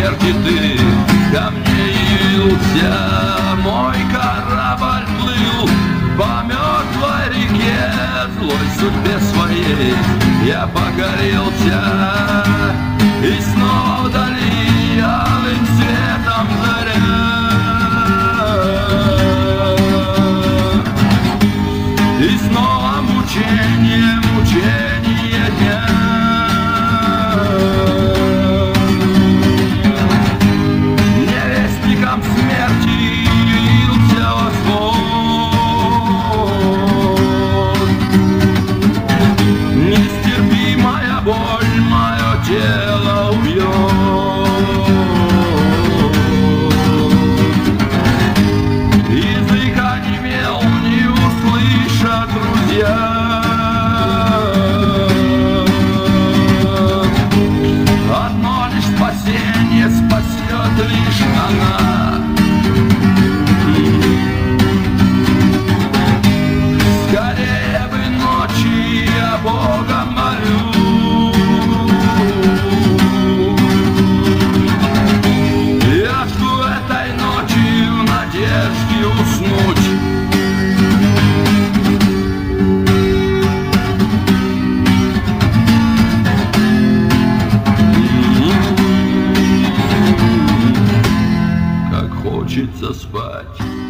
смерти ты ко мне явился. Мой корабль плыл по мертвой реке, злой судьбе своей я покорился. И снова вдали алым светом заря, и снова мучение, мучение дня. Невестником смерти явился восход. Нестерпимая боль мое тело убьет. Язык онемел, не услышат друзья. Одно лишь спасение спасет лишь она. Скорее бы ночи я Бога молю. Я жду этой ночи в надежде уснуть. Как хочется спать.